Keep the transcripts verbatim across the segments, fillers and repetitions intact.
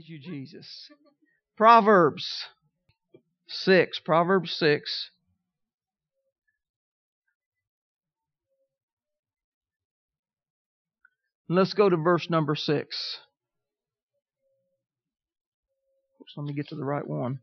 Praise you, Jesus. Proverbs six. Proverbs six. Let's go to verse number six. Let me get to the right one.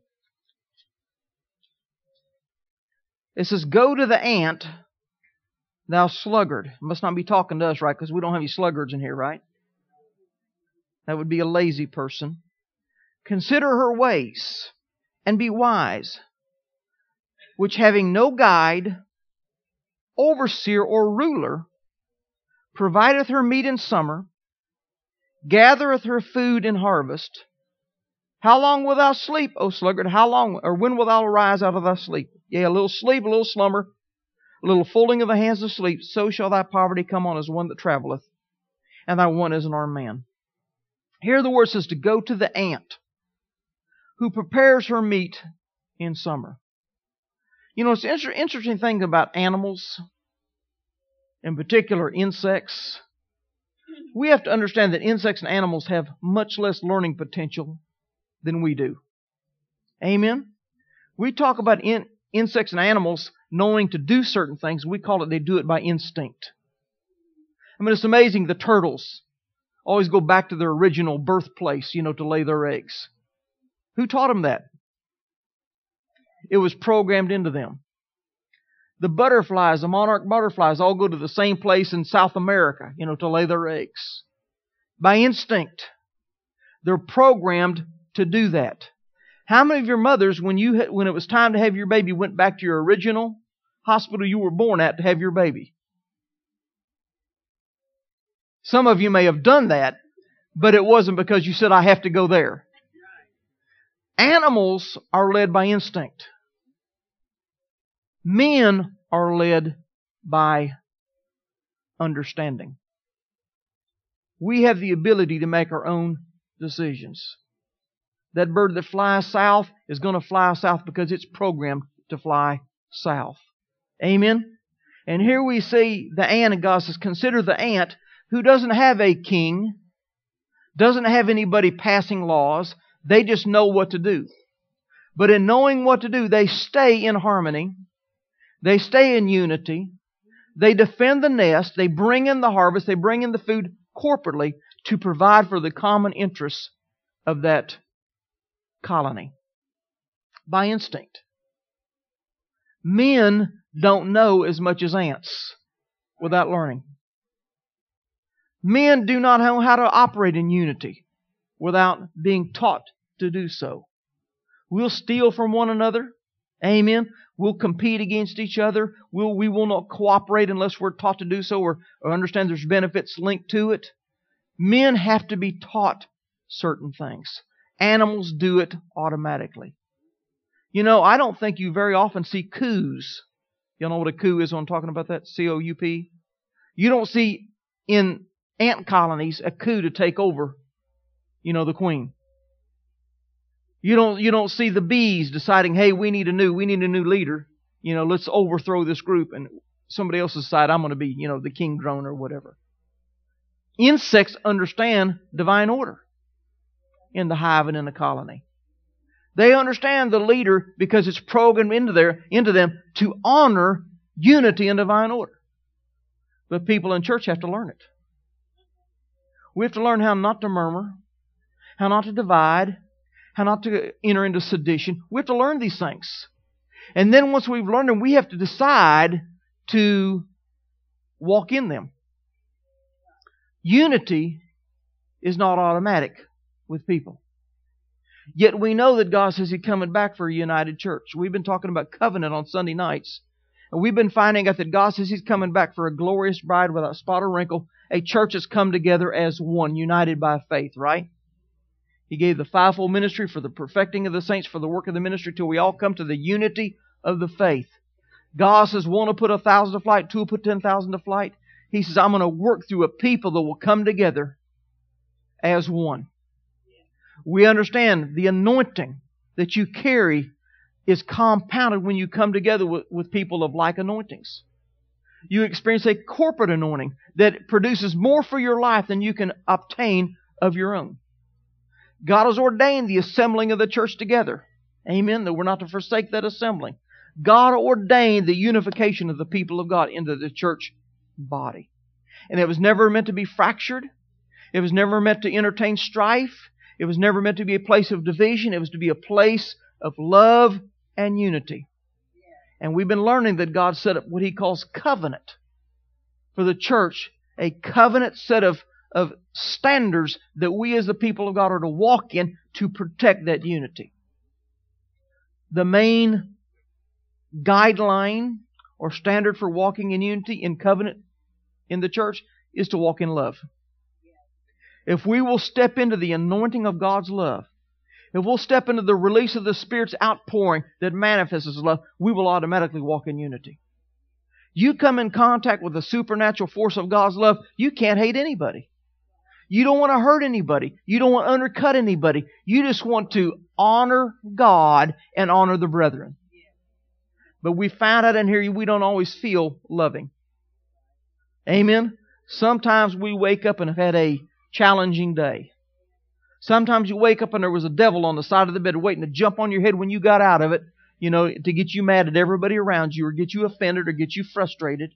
It says, "Go to the ant, thou sluggard." It must not be talking to us, right? Because we don't have any sluggards in here, right? That would be a lazy person. "Consider her ways, and be wise, which having no guide, overseer, or ruler, provideth her meat in summer, gathereth her food in harvest. How long wilt thou sleep, O sluggard? How long, or when wilt thou arise out of thy sleep? Yea, a little sleep, a little slumber, a little folding of the hands of sleep, so shall thy poverty come on as one that travelleth, and thy want as an armed man." Here the word says to go to the ant, who prepares her meat in summer. You know, it's an inter- interesting thing about animals, in particular insects. We have to understand that insects and animals have much less learning potential than we do. Amen? We talk about in, insects and animals knowing to do certain things. We call it they do it by instinct. I mean, it's amazing. The turtles always go back to their original birthplace, you know, to lay their eggs. Who taught them that? It was programmed into them. The butterflies, the monarch butterflies, all go to the same place in South America, you know, to lay their eggs. By instinct. They're programmed to do that. How many of your mothers, when you when it was time to have your baby, went back to your original hospital you were born at to have your baby? Some of you may have done that, but it wasn't because you said, "I have to go there." Animals are led by instinct. Men are led by understanding. We have the ability to make our own decisions. That bird that flies south is going to fly south because it's programmed to fly south. Amen? And here we see the ant, and God says, consider the ant who doesn't have a king, doesn't have anybody passing laws. They just know what to do. But in knowing what to do, they stay in harmony. They stay in unity. They defend the nest. They bring in the harvest. They bring in the food corporately to provide for the common interests of that colony. By instinct. Men don't know as much as ants without learning. Men do not know how to operate in unity without being taught to do so. We'll steal from one another. Amen. We'll compete against each other. We'll, we will not cooperate unless we're taught to do so or, or understand there's benefits linked to it. Men have to be taught certain things. Animals do it automatically. You know, I don't think you very often see coups. You know what a coup is when I'm talking about that? C O U P. You don't see in ant colonies a coup to take over, you know, the queen. You don't you don't see the bees deciding, hey, we need a new we need a new leader. You know, let's overthrow this group, and somebody else decide I'm going to be, you know, the king drone or whatever. Insects understand divine order in the hive and in the colony. They understand the leader because it's programmed into their into them to honor unity and divine order. But people in church have to learn it. We have to learn how not to murmur, how not to divide, how not to enter into sedition. We have to learn these things. And then once we've learned them, we have to decide to walk in them. Unity is not automatic with people. Yet we know that God says He's coming back for a united church. We've been talking about covenant on Sunday nights. And we've been finding out that God says He's coming back for a glorious bride without spot or wrinkle. A church that's come together as one, united by faith, right? He gave the fivefold ministry for the perfecting of the saints, for the work of the ministry, till we all come to the unity of the faith. God says one will put a thousand to flight, two will put ten thousand to flight. He says, I'm going to work through a people that will come together as one. We understand the anointing that you carry is compounded when you come together with, with people of like anointings. You experience a corporate anointing that produces more for your life than you can obtain of your own. God has ordained the assembling of the church together. Amen. That we're not to forsake that assembling. God ordained the unification of the people of God into the church body. And it was never meant to be fractured. It was never meant to entertain strife. It was never meant to be a place of division. It was to be a place of love and unity. And we've been learning that God set up what He calls covenant for the church, a covenant set of, of standards that we as the people of God are to walk in to protect that unity. The main guideline or standard for walking in unity in covenant in the church is to walk in love. If we will step into the anointing of God's love, if we'll step into the release of the Spirit's outpouring that manifests His love, we will automatically walk in unity. You come in contact with the supernatural force of God's love, you can't hate anybody. You don't want to hurt anybody. You don't want to undercut anybody. You just want to honor God and honor the brethren. But we found out in here we don't always feel loving. Amen? Sometimes we wake up and have had a challenging day. Sometimes you wake up and there was a devil on the side of the bed waiting to jump on your head when you got out of it, you know, to get you mad at everybody around you or get you offended or get you frustrated.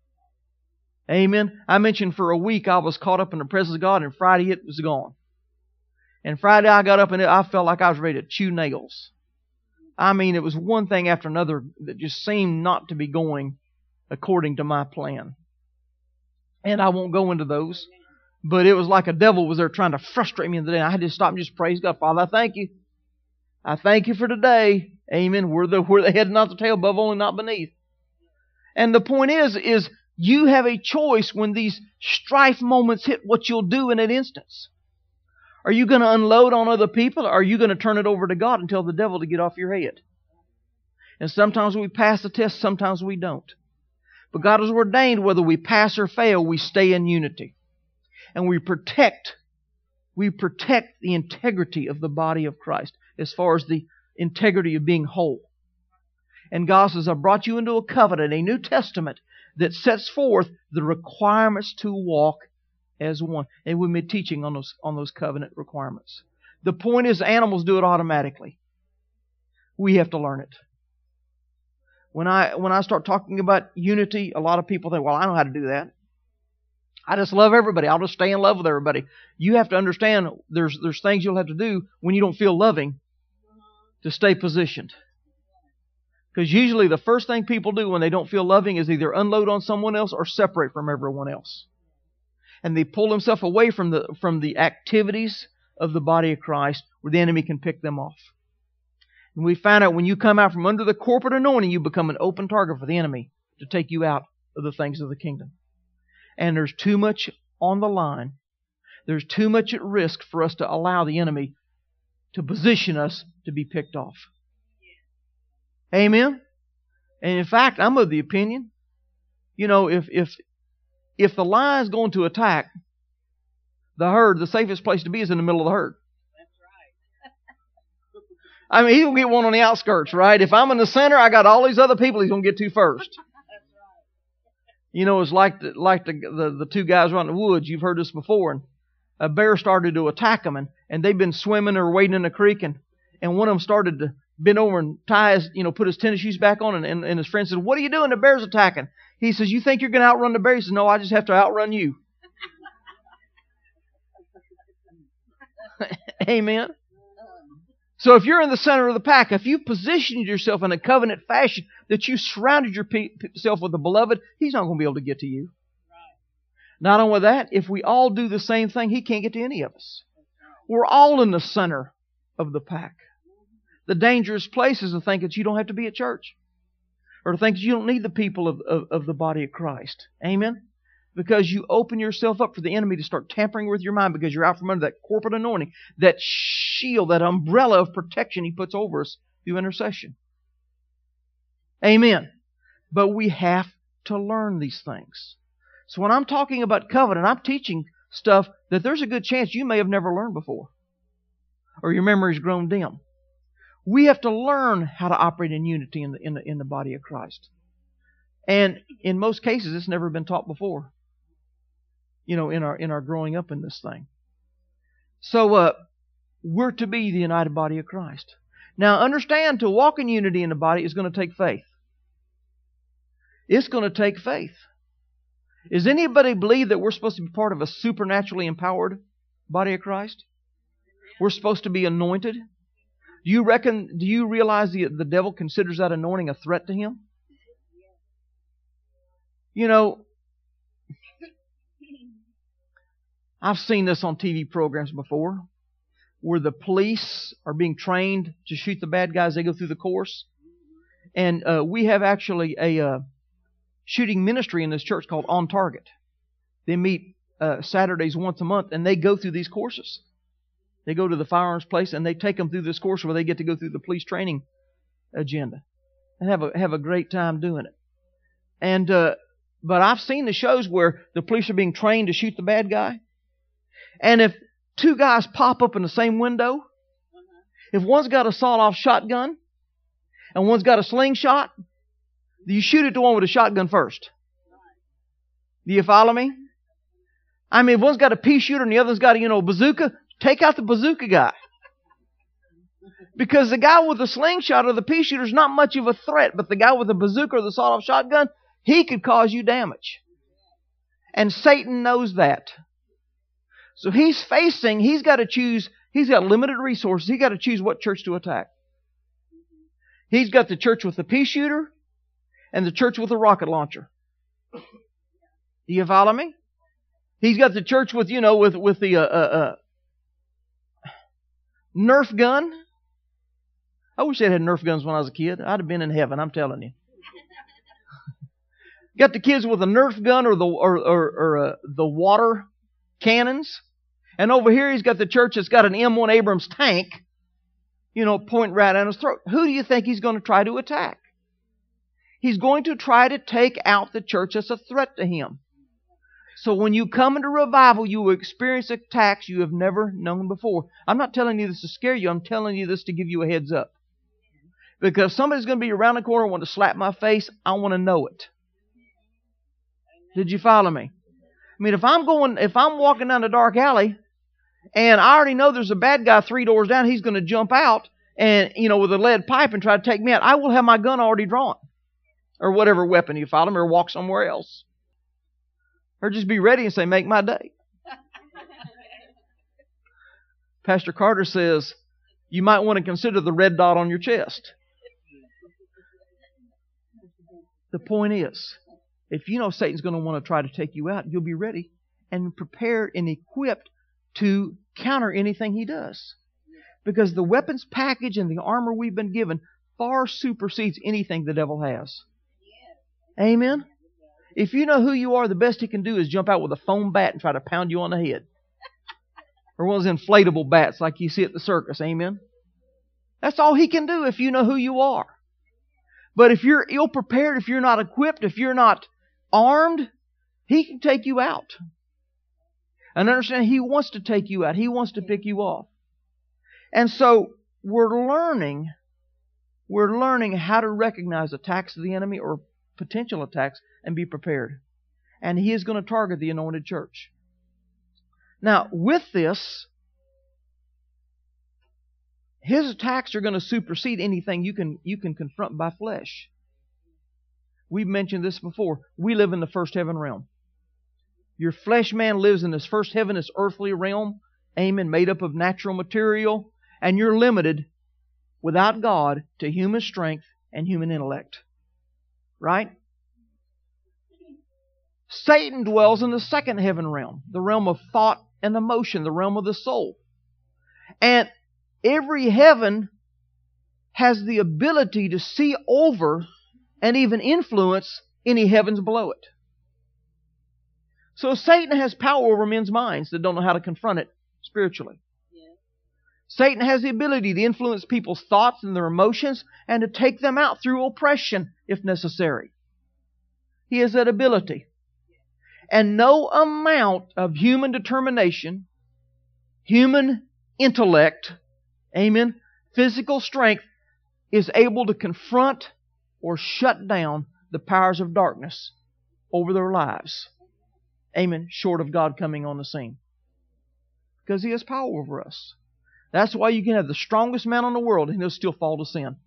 Amen. I mentioned for a week I was caught up in the presence of God, and Friday it was gone. And Friday I got up and I felt like I was ready to chew nails. I mean, it was one thing after another that just seemed not to be going according to my plan. And I won't go into those. But it was like a devil was there trying to frustrate me in the day. I had to stop and just praise God. Father, I thank You. I thank You for today. Amen. We're the, we're the head, not the tail, above only, not beneath. And the point is, is you have a choice when these strife moments hit what you'll do in an instance. Are you going to unload on other people, or are you going to turn it over to God and tell the devil to get off your head? And sometimes we pass the test, sometimes we don't. But God has ordained whether we pass or fail, we stay in unity. And we protect, we protect the integrity of the body of Christ as far as the integrity of being whole. And God says, I brought you into a covenant, a New Testament, that sets forth the requirements to walk as one. And we've been teaching on those, on those covenant requirements. The point is, animals do it automatically. We have to learn it. When I, when I start talking about unity, a lot of people think, well, I know how to do that. I just love everybody. I'll just stay in love with everybody. You have to understand there's there's things you'll have to do when you don't feel loving to stay positioned. Because usually the first thing people do when they don't feel loving is either unload on someone else or separate from everyone else. And they pull themselves away from the from the activities of the body of Christ where the enemy can pick them off. And we find out when you come out from under the corporate anointing, you become an open target for the enemy to take you out of the things of the kingdom. And there's too much on the line. There's too much at risk for us to allow the enemy to position us to be picked off. Amen? And in fact, I'm of the opinion, you know, if if if the lion's going to attack the herd, the safest place to be is in the middle of the herd. That's right. I mean, he's going to get one on the outskirts, right? If I'm in the center, I got all these other people he's going to get to first. You know, it's like the, like the, the the two guys out in the woods. You've heard this before. And a bear started to attack them, and, and they've been swimming or wading in a creek, and, and one of them started to bend over and tie his, you know, put his tennis shoes back on, and, and, and his friend said, "What are you doing? The bear's attacking." He says, "You think you're going to outrun the bear?" He says, "No, I just have to outrun you." Amen. So if you're in the center of the pack, if you positioned yourself in a covenant fashion, that you surrounded yourself with the beloved, He's not going to be able to get to you. Not only that, if we all do the same thing, He can't get to any of us. We're all in the center of the pack. The dangerous place is to think that you don't have to be at church, or to think that you don't need the people of, of, of the body of Christ. Amen? Because you open yourself up for the enemy to start tampering with your mind because you're out from under that corporate anointing, that shield, that umbrella of protection He puts over us through intercession. Amen. But we have to learn these things. So when I'm talking about covenant, I'm teaching stuff that there's a good chance you may have never learned before, or your memory's grown dim. We have to learn how to operate in unity in the, in the, in the body of Christ. And in most cases, it's never been taught before. You know, in our in our growing up in this thing. So uh, we're to be the united body of Christ. Now understand, to walk in unity in the body is going to take faith. It's going to take faith. Does anybody believe that we're supposed to be part of a supernaturally empowered body of Christ? We're supposed to be anointed. Do you reckon, do you realize the, the devil considers that anointing a threat to him? You know, I've seen this on T V programs before, where the police are being trained to shoot the bad guys. They go through the course. And uh, we have actually a uh, shooting ministry in this church called On Target. They meet uh, Saturdays once a month, and they go through these courses. They go to the firearms place, and they take them through this course where they get to go through the police training agenda and have a have a great time doing it. And uh, but I've seen the shows where the police are being trained to shoot the bad guy, and if two guys pop up in the same window, if one's got a sawed-off shotgun and one's got a slingshot, you shoot at the one with a shotgun first. Do you follow me? I mean, if one's got a pea shooter and the other's got a, you know, bazooka, take out the bazooka guy. Because the guy with the slingshot or the pea shooter is not much of a threat, but the guy with the bazooka or the sawed-off shotgun, he could cause you damage. And Satan knows that. So he's facing, he's got to choose, he's got limited resources. He's got to choose what church to attack. He's got the church with the pea shooter and the church with the rocket launcher. Do you follow me? He's got the church with, you know, with, with the uh, uh, uh, Nerf gun. I wish they had Nerf guns when I was a kid. I'd have been in heaven, I'm telling you. Got the kids with a Nerf gun or the or or, or uh, the water cannons. And over here he's got the church that's got an M one Abrams tank, you know, pointing right down his throat. Who do you think he's going to try to attack? He's going to try to take out the church that's a threat to him. So when you come into revival, you will experience attacks you have never known before. I'm not telling you this to scare you. I'm telling you this to give you a heads up. Because somebody's going to be around the corner and want to slap my face, I want to know it. Did you follow me? I mean, if I'm going, if I'm walking down a dark alley and I already know there's a bad guy three doors down, he's going to jump out and, you know, with a lead pipe and try to take me out, I will have my gun already drawn. Or whatever weapon you follow me, or walk somewhere else. Or just be ready and say, make my day. Pastor Carter says, you might want to consider the red dot on your chest. The point is, if you know Satan's going to want to try to take you out, you'll be ready and prepared and equipped to counter anything he does. Because the weapons package and the armor we've been given far supersedes anything the devil has. Amen? If you know who you are, the best he can do is jump out with a foam bat and try to pound you on the head. Or one of those inflatable bats like you see at the circus. Amen? That's all he can do if you know who you are. But if you're ill-prepared, if you're not equipped, if you're not armed, he can take you out. And understand, he wants to take you out. He wants to pick you off. And so we're learning, we're learning how to recognize attacks of the enemy or potential attacks and be prepared. And he is going to target the anointed church. Now, with this, his attacks are going to supersede anything you can you can confront by flesh. We've mentioned this before. We live in the first heaven realm. Your flesh man lives in this first heaven, this earthly realm, amen, made up of natural material, and you're limited without God to human strength and human intellect. Right? Satan dwells in the second heaven realm, the realm of thought and emotion, the realm of the soul. And every heaven has the ability to see over and even influence any heavens below it. So Satan has power over men's minds that don't know how to confront it spiritually. Yeah. Satan has the ability to influence people's thoughts and their emotions and to take them out through oppression if necessary. He has that ability. And no amount of human determination, human intellect, amen, physical strength is able to confront or shut down the powers of darkness over their lives. Amen. Short of God coming on the scene. Because He has power over us. That's why you can have the strongest man in the world and he'll still fall to sin.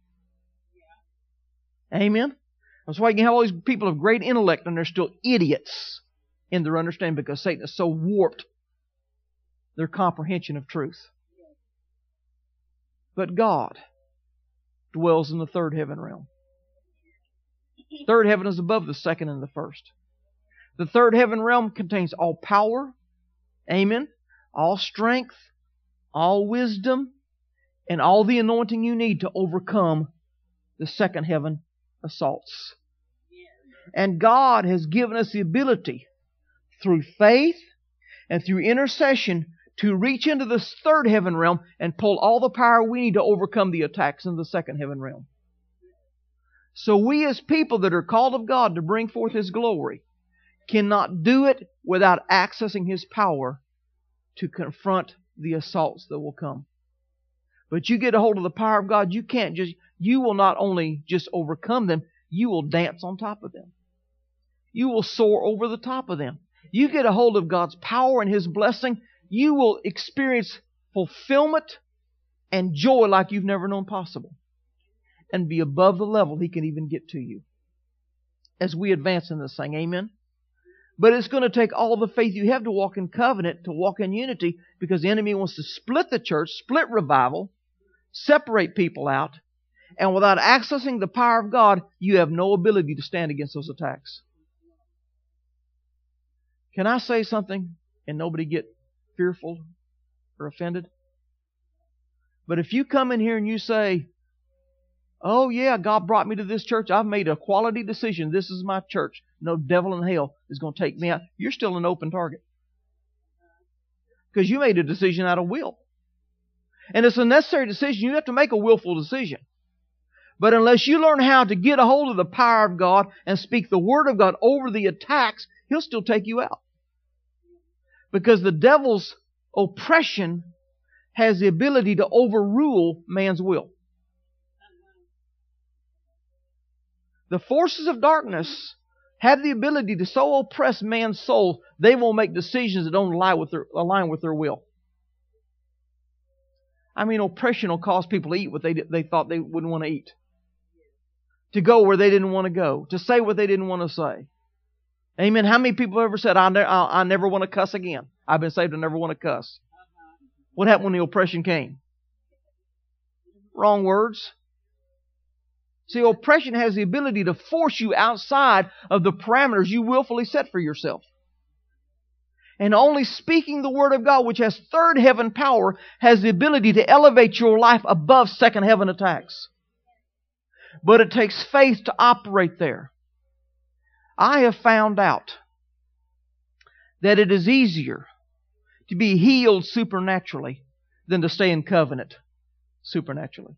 Amen? That's why you can have all these people of great intellect and they're still idiots in their understanding because Satan has so warped their comprehension of truth. But God dwells in the third heaven realm. Third heaven is above the second and the first. The third heaven realm contains all power, amen, all strength, all wisdom, and all the anointing you need to overcome the second heaven assaults. And God has given us the ability through faith and through intercession to reach into this third heaven realm and pull all the power we need to overcome the attacks in the second heaven realm. So we as people that are called of God to bring forth His glory cannot do it without accessing His power to confront the assaults that will come. But you get a hold of the power of God, you can't just, you will not only just overcome them, you will dance on top of them. You will soar over the top of them. You get a hold of God's power and His blessing, you will experience fulfillment and joy like you've never known possible. And be above the level He can even get to you. As we advance in this thing, amen? But it's going to take all the faith you have to walk in covenant, to walk in unity, because the enemy wants to split the church, split revival, separate people out, and without accessing the power of God, you have no ability to stand against those attacks. Can I say something and nobody get fearful or offended? But if you come in here and you say, oh yeah, God brought me to this church, I've made a quality decision, this is my church, no devil in hell is going to take me out, you're still an open target. Because you made a decision out of will. And it's a necessary decision. You have to make a willful decision. But unless you learn how to get a hold of the power of God and speak the Word of God over the attacks, He'll still take you out. Because the devil's oppression has the ability to overrule man's will. The forces of darkness have the ability to so oppress man's soul, they will make decisions that don't align with their, align with their will. I mean, oppression will cause people to eat what they, they thought they wouldn't want to eat. To go where they didn't want to go. To say what they didn't want to say. Amen. How many people have ever said, I, ne- I, I never want to cuss again? I've been saved, I never want to cuss. What happened when the oppression came? Wrong words. See, oppression has the ability to force you outside of the parameters you willfully set for yourself. And only speaking the Word of God, which has third heaven power, has the ability to elevate your life above second heaven attacks. But it takes faith to operate there. I have found out that it is easier to be healed supernaturally than to stay in covenant supernaturally.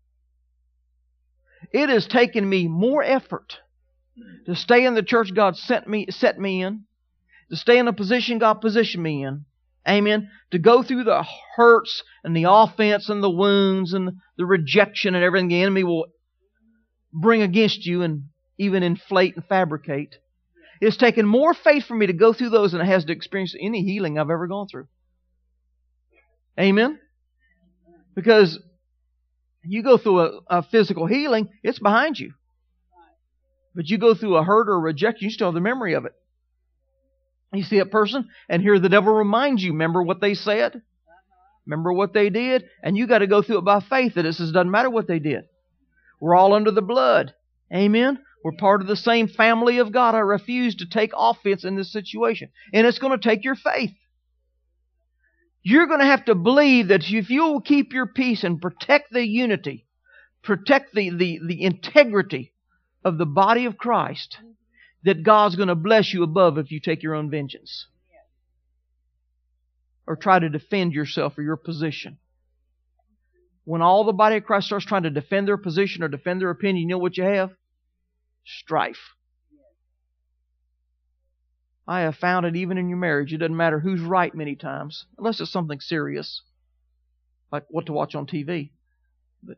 It has taken me more effort to stay in the church God sent me, set me in, to stay in a position God positioned me in, amen, to go through the hurts and the offense and the wounds and the rejection and everything the enemy will bring against you and even inflate and fabricate. It's taken more faith for me to go through those than it has to experience any healing I've ever gone through. Amen? Because you go through a, a physical healing, it's behind you. But you go through a hurt or a rejection, you still have the memory of it. You see a person, and here the devil reminds you, remember what they said? Remember what they did? And you got to go through it by faith that it says, doesn't matter what they did. We're all under the blood. Amen? We're part of the same family of God. I refuse to take offense in this situation. And it's going to take your faith. You're going to have to believe that if you will keep your peace and protect the unity, protect the, the, the integrity of the body of Christ, that God's going to bless you above if you take your own vengeance. Or try to defend yourself or your position. When all the body of Christ starts trying to defend their position or defend their opinion, you know what you have? Strife. I have found it even in your marriage. It doesn't matter who's right many times, unless it's something serious, like what to watch on T V. But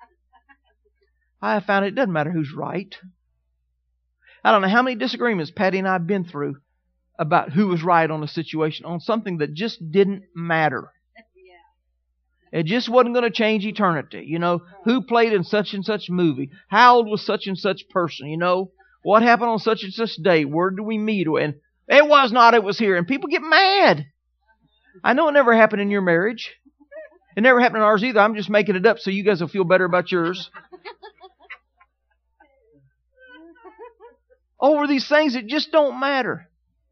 I have found it doesn't matter who's right. I don't know how many disagreements Patty and I have been through about who was right on a situation, on something that just didn't matter. It just wasn't going to change eternity. You know, who played in such and such movie? How old was such and such person? You know, what happened on such and such day? Where did we meet? And it was not, it was here. And people get mad. I know it never happened in your marriage. It never happened in ours either. I'm just making it up so you guys will feel better about yours. Over these things that just don't matter.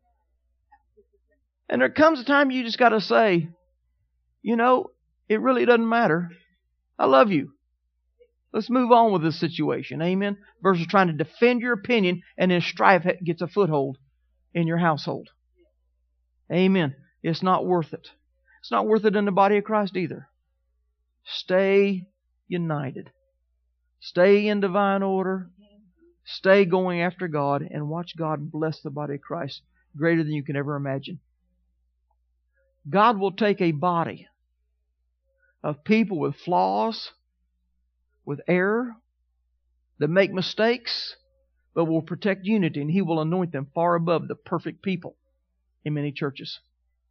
And there comes a time you just got to say, you know, it really doesn't matter. I love you. Let's move on with this situation. Amen. Versus trying to defend your opinion and then strife gets a foothold in your household. Amen. It's not worth it. It's not worth it in the body of Christ either. Stay united. Stay in divine order. Stay going after God and watch God bless the body of Christ greater than you can ever imagine. God will take a body of people with flaws, with error, that make mistakes, but will protect unity, and He will anoint them far above the perfect people in many churches.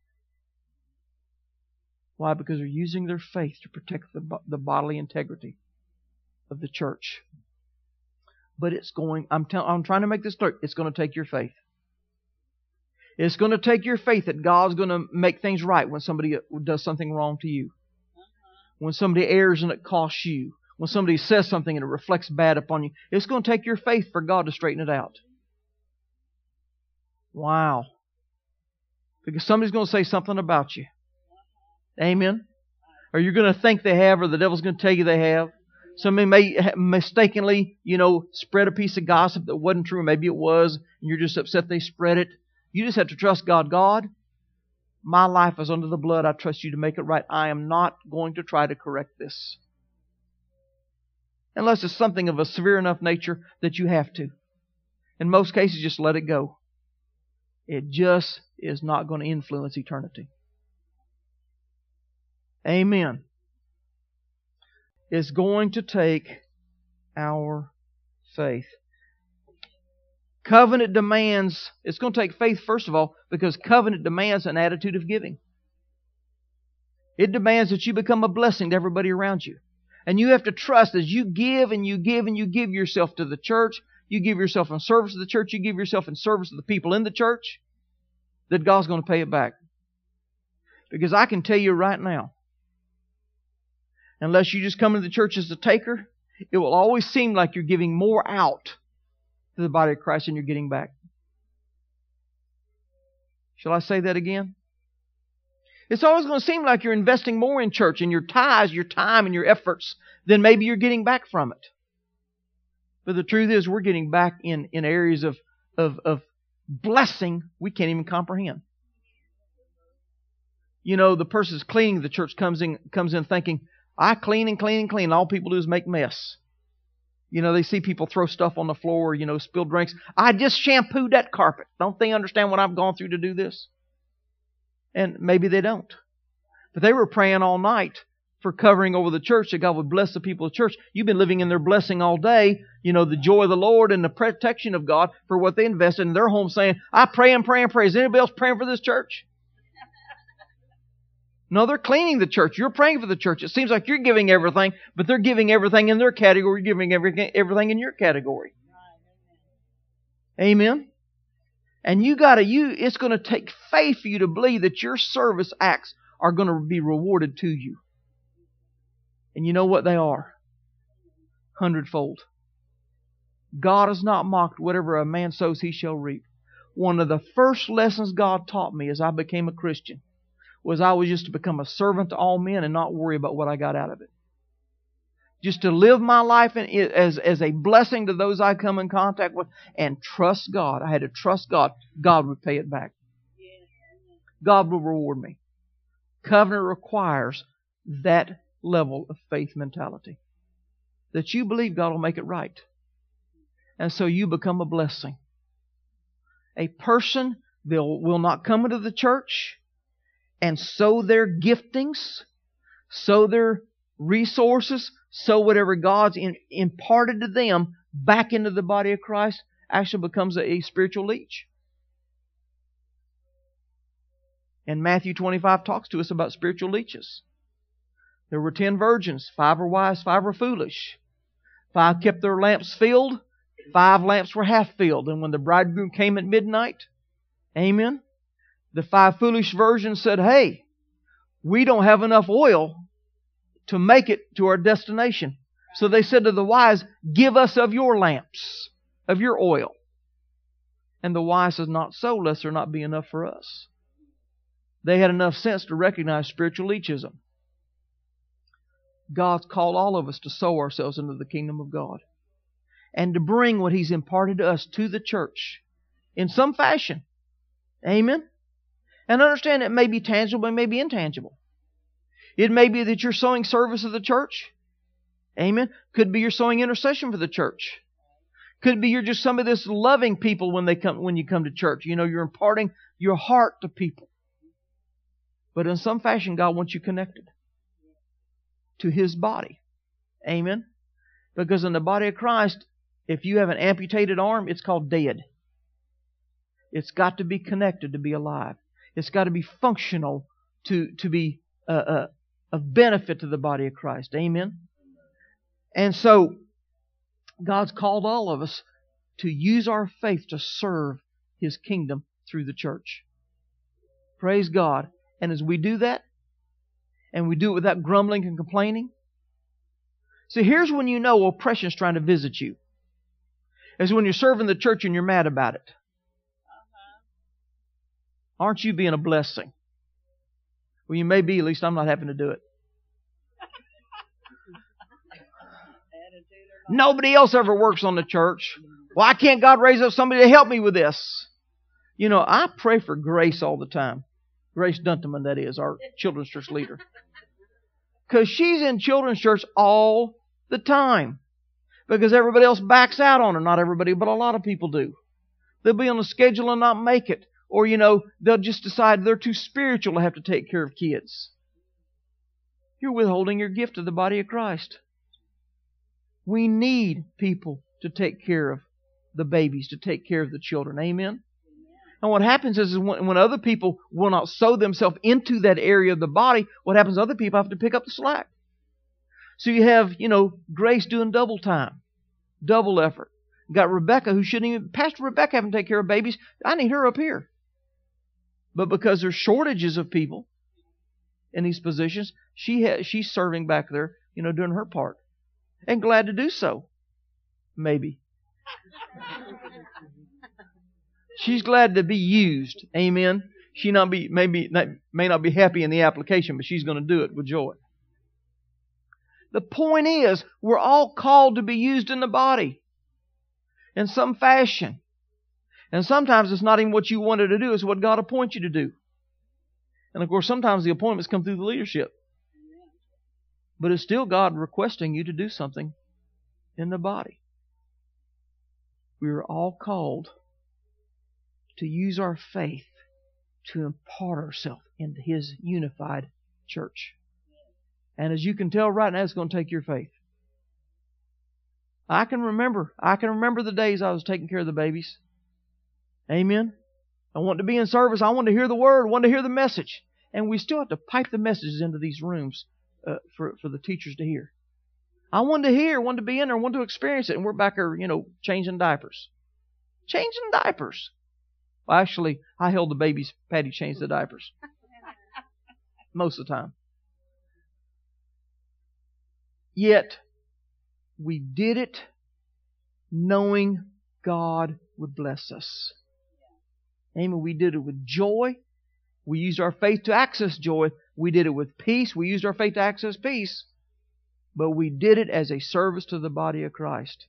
Why? Because they're using their faith to protect the, the bodily integrity of the church. But it's going, I'm, tell, I'm trying to make this clear, it's going to take your faith. It's going to take your faith that God's going to make things right when somebody does something wrong to you. When somebody errs and it costs you. When somebody says something and it reflects bad upon you. It's going to take your faith for God to straighten it out. Wow. Because somebody's going to say something about you. Amen. Or you're going to think they have, or the devil's going to tell you they have. Somebody may mistakenly, you know, spread a piece of gossip that wasn't true. Maybe it was, and you're just upset they spread it. You just have to trust God. God, my life is under the blood. I trust you to make it right. I am not going to try to correct this. Unless it's something of a severe enough nature that you have to. In most cases, just let it go. It just is not going to influence eternity. Amen. It's going to take our faith. Covenant demands, it's going to take faith first of all, because covenant demands an attitude of giving. It demands that you become a blessing to everybody around you. And you have to trust as you give and you give and you give yourself to the church, you give yourself in service to the church, you give yourself in service to the people in the church, that God's going to pay it back. Because I can tell you right now, unless you just come into the church as a taker, it will always seem like you're giving more out to the body of Christ than you're getting back. Shall I say that again? It's always going to seem like you're investing more in church, in your tithes, your time, and your efforts than maybe you're getting back from it. But the truth is, we're getting back in, in areas of, of, of blessing we can't even comprehend. You know, the person that's cleaning the church comes in, comes in thinking, I clean and clean and clean. And all people do is make mess. You know, they see people throw stuff on the floor, you know, spill drinks. I just shampooed that carpet. Don't they understand what I've gone through to do this? And maybe they don't. But they were praying all night for covering over the church, that God would bless the people of the church. You've been living in their blessing all day. You know, the joy of the Lord and the protection of God for what they invested in their home, saying, I pray and pray and pray. Is anybody else praying for this church? No, they're cleaning the church. You're praying for the church. It seems like you're giving everything, but they're giving everything in their category, giving everything, everything in your category. Amen? And you gotta, you, it's going to take faith for you to believe that your service acts are going to be rewarded to you. And you know what they are? Hundredfold. God has not mocked. Whatever a man sows, he shall reap. One of the first lessons God taught me as I became a Christian was I was just to become a servant to all men and not worry about what I got out of it. Just to live my life in, as, as a blessing to those I come in contact with and trust God. I had to trust God. God would pay it back. God will reward me. Covenant requires that level of faith mentality. That you believe God will make it right. And so you become a blessing. A person will, will not come into the church and sow their giftings, sow their resources, sow whatever God's in, imparted to them back into the body of Christ, actually becomes a, a spiritual leech. And Matthew twenty-five talks to us about spiritual leeches. There were ten virgins. Five were wise, five were foolish. Five kept their lamps filled. Five lamps were half filled. And when the bridegroom came at midnight, amen, the five foolish virgins said, hey, we don't have enough oil to make it to our destination. So they said to the wise, give us of your lamps, of your oil. And the wise said, not so, lest there not be enough for us. They had enough sense to recognize spiritual leechism. God's called all of us to sow ourselves into the kingdom of God and to bring what He's imparted to us to the church in some fashion. Amen? And understand it may be tangible, it may be intangible. It may be that you're sowing service of the church. Amen? Could be you're sowing intercession for the church. Could be you're just somebody that's loving people when they come when you come to church. You know, you're imparting your heart to people. But in some fashion, God wants you connected to His body. Amen? Because in the body of Christ, if you have an amputated arm, it's called dead. It's got to be connected to be alive. It's got to be functional to, to be uh, uh, of benefit to the body of Christ. Amen? And so, God's called all of us to use our faith to serve His kingdom through the church. Praise God. And as we do that, and we do it without grumbling and complaining, see, here's when you know oppression's trying to visit you. Is when you're serving the church and you're mad about it. Aren't you being a blessing? Well, you may be, at least I'm not having to do it. Nobody else ever works on the church. Why can't God raise up somebody to help me with this? You know, I pray for Grace all the time. Grace Dunteman, that is, our children's church leader. Because she's in children's church all the time. Because everybody else backs out on her. Not everybody, but a lot of people do. They'll be on the schedule and not make it. Or, you know, they'll just decide they're too spiritual to have to take care of kids. You're withholding your gift to the body of Christ. We need people to take care of the babies, to take care of the children. Amen? And what happens is when, when other people will not sow themselves into that area of the body, what happens is other people have to pick up the slack. So you have, you know, Grace doing double time, double effort. You got Rebecca who shouldn't even, Pastor Rebecca having to take care of babies. I need her up here. But because there's shortages of people in these positions, she has, she's serving back there, you know, doing her part. And glad to do so. Maybe. She's glad to be used. Amen. She not be maybe not, may not be happy in the application, but she's going to do it with joy. The point is, we're all called to be used in the body in some fashion. And sometimes it's not even what you wanted to do, it's what God appoints you to do. And of course, sometimes the appointments come through the leadership. But it's still God requesting you to do something in the body. We are all called to use our faith to impart ourselves into His unified church. And as you can tell right now, it's going to take your faith. I can remember, I can remember the days I was taking care of the babies. Amen. I wanted to be in service. I wanted to hear the word, I wanted to hear the message. And we still have to pipe the messages into these rooms uh, for, for the teachers to hear. I wanted to hear, wanted to be in there, wanted to experience it. And we're back there, you know, changing diapers. Changing diapers. Well, actually, I held the babies. Patty changed the diapers. Most of the time. Yet, we did it knowing God would bless us. Amen. We did it with joy. We used our faith to access joy. We did it with peace. We used our faith to access peace. But we did it as a service to the body of Christ.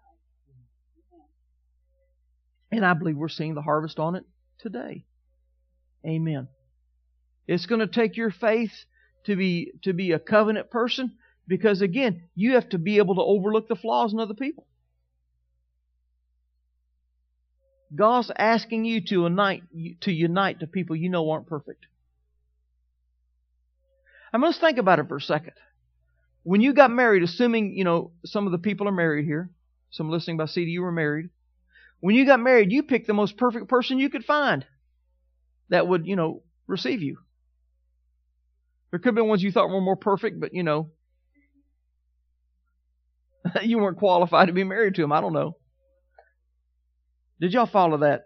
And I believe we're seeing the harvest on it today. Amen. It's going to take your faith to be, to be a covenant person. Because again, you have to be able to overlook the flaws in other people. God's asking you to unite, to unite to people you know aren't perfect. I mean, let's think about it for a second. When you got married, assuming, you know, some of the people are married here, some listening by C D, you were married. When you got married, you picked the most perfect person you could find that would, you know, receive you. There could have been ones you thought were more perfect, but you know, you weren't qualified to be married to them. I don't know. Did y'all follow that?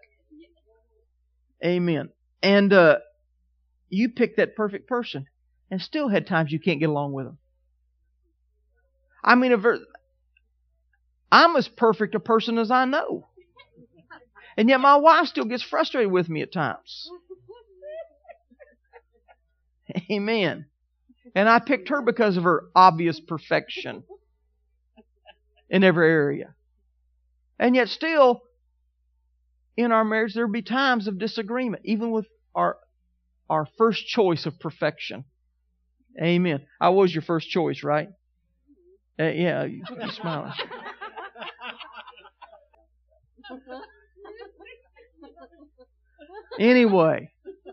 Amen. And uh, you picked that perfect person and still had times you can't get along with them. I mean, I'm as perfect a person as I know. And yet my wife still gets frustrated with me at times. Amen. And I picked her because of her obvious perfection in every area. And yet still, in our marriage, there will be times of disagreement, even with our our first choice of perfection. Amen. I was your first choice, right? Uh, yeah, you're smiling. Anyway,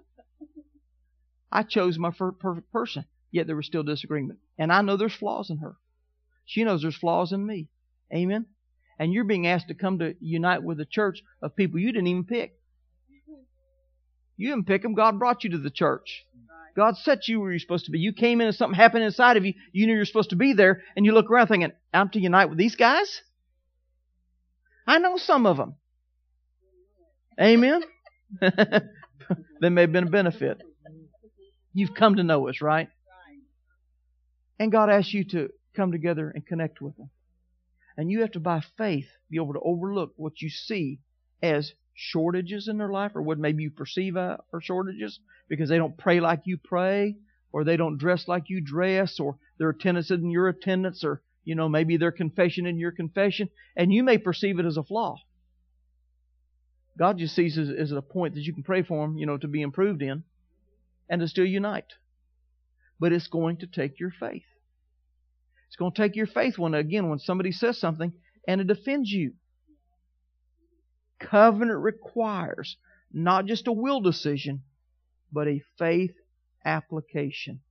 I chose my perfect person, yet there was still disagreement. And I know there's flaws in her. She knows there's flaws in me. Amen? And you're being asked to come to unite with a church of people you didn't even pick. You didn't pick them. God brought you to the church. God set you where you're supposed to be. You came in and something happened inside of you. You knew you're supposed to be there. And you look around thinking, I'm to unite with these guys? I know some of them. Amen? They may have been a benefit. You've come to know us, right? And God asks you to come together and connect with them. And you have to, by faith, be able to overlook what you see as shortages in their life, or what maybe you perceive are shortages, because they don't pray like you pray, or they don't dress like you dress, or their attendance isn't your attendance, or you know maybe their confession isn't your confession, and you may perceive it as a flaw. God just sees it as a point that you can pray for them, you know, to be improved in, and to still unite. But it's going to take your faith. It's going to take your faith when, again, when somebody says something and it offends you. Covenant requires not just a will decision, but a faith application.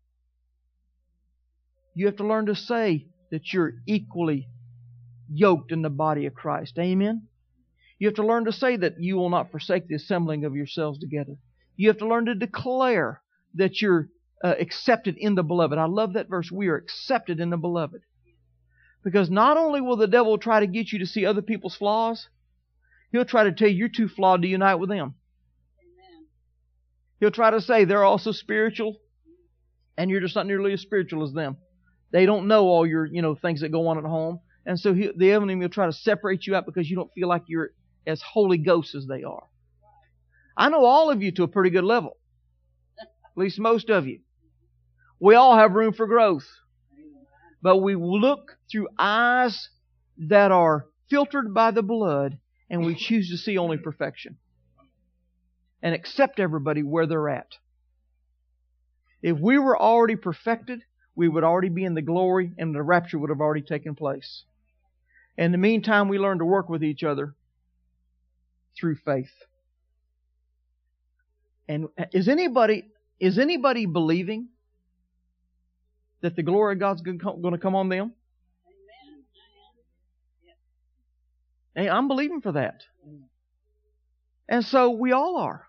You have to learn to say that you're equally yoked in the body of Christ. Amen? You have to learn to say that you will not forsake the assembling of yourselves together. You have to learn to declare that you're uh, accepted in the beloved. I love that verse. We are accepted in the beloved. Because not only will the devil try to get you to see other people's flaws, he'll try to tell you you're too flawed to unite with them. Amen. He'll try to say they're also spiritual and you're just not nearly as spiritual as them. They don't know all your, you know, things that go on at home. And so he, the enemy will try to separate you out because you don't feel like you're as Holy Ghost as they are. I know all of you to a pretty good level. At least most of you. We all have room for growth. But we look through eyes that are filtered by the blood, and we choose to see only perfection. And accept everybody where they're at. If we were already perfected, we would already be in the glory, and the rapture would have already taken place. In the meantime, we learn to work with each other through faith. And is anybody is anybody believing that the glory of God's going to come on them? Amen. I'm believing for that. And so we all are.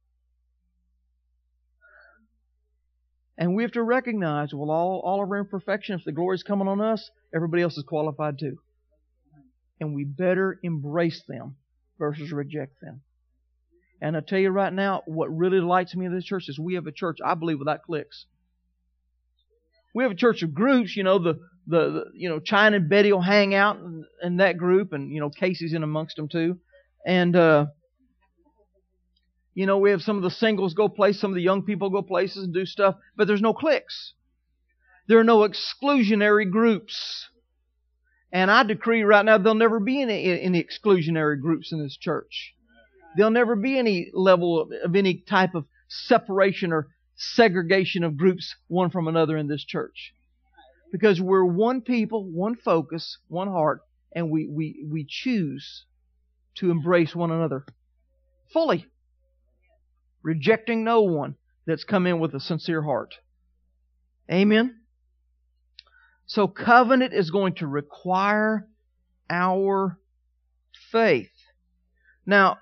And we have to recognize, well, all, all of our imperfection, if the glory is coming on us, everybody else is qualified too. And we better embrace them versus reject them. And I tell you right now, what really lights me in this church is we have a church, I believe, without cliques. We have a church of groups, you know, the, the, the you know, China and Betty will hang out in, in that group, and, you know, Casey's in amongst them too. And, uh, you know, we have some of the singles go places, some of the young people go places and do stuff, but there's no cliques. There are no exclusionary groups. And I decree right now there'll never be any, any exclusionary groups in this church. There'll never be any level of, of any type of separation or segregation of groups one from another in this church. Because we're one people, one focus, one heart, and we, we, we choose to embrace one another fully. Rejecting no one that's come in with a sincere heart. Amen? So covenant is going to require our faith. Now,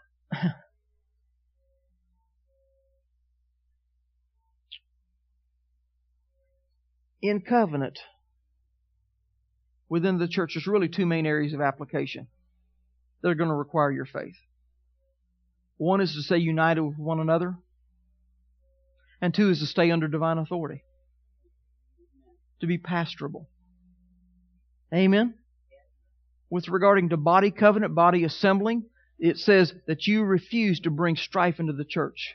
in covenant within the church, there's really two main areas of application that are going to require your faith. One is to stay united with one another, and two is to stay under divine authority, to be pastorable. Amen? With regarding to body covenant, body assembling, it says that you refuse to bring strife into the church.